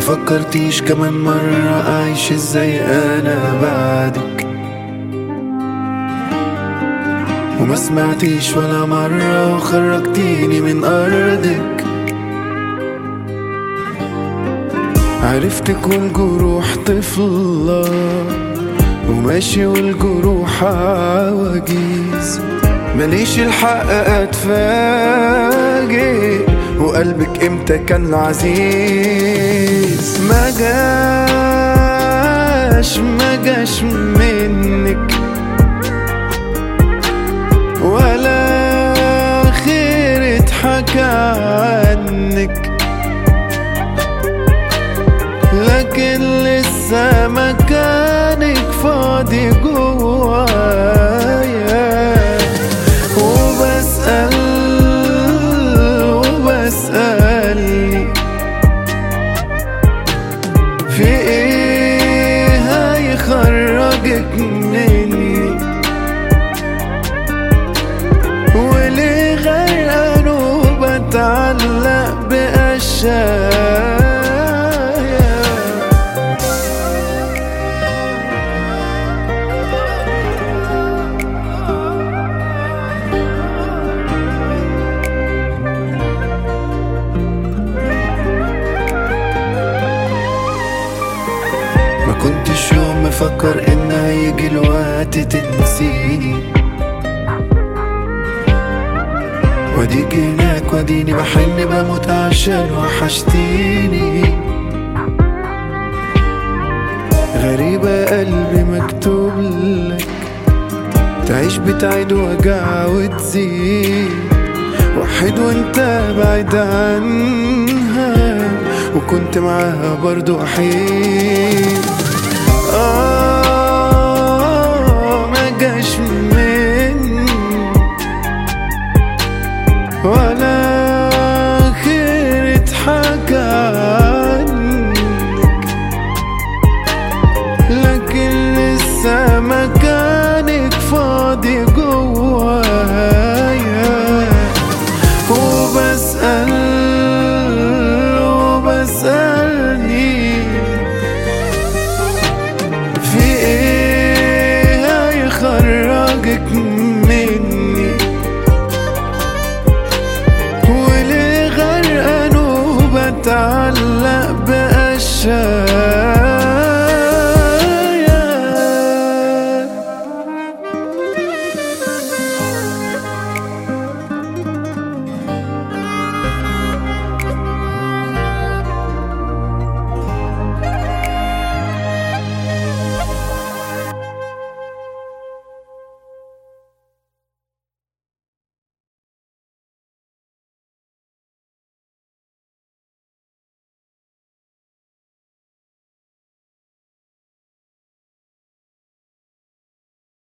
فكرتيش كمان مرة أعيش ازاي أنا بعدك، وما سمعتيش ولا مرة وخرجتيني من أرضك. عرفتك والجروح طفلة وماشي والجروح عواجيز، ماليش الحق اتفاجئ وقلبك امتى كان له عزيز. ما جاش منك ولا خير اتحكى عنك، لكن لسه مكانك فاضي جوايا، وبسألني في ايه هيخرجك مني، وليه غرقان وبتعلق بأشياء. كنتش يوم مفكر ان هيجي الوقت تنسيني، واديك هناك واديني بحن بموت عشان وحشتيني. غريبة قلبي مكتوب لك تعيش بتعيد وجع وتزيد، وحيد وانت بعيد عنها وكنت معاها برضو وحيد. ما جاش مني ولا خير اتحكى عنك، لكن لسه مكانك فاضي جوايا، وبسألني في ايه هيخرجك مني، وليه غرقان وبتعلق بأشياء.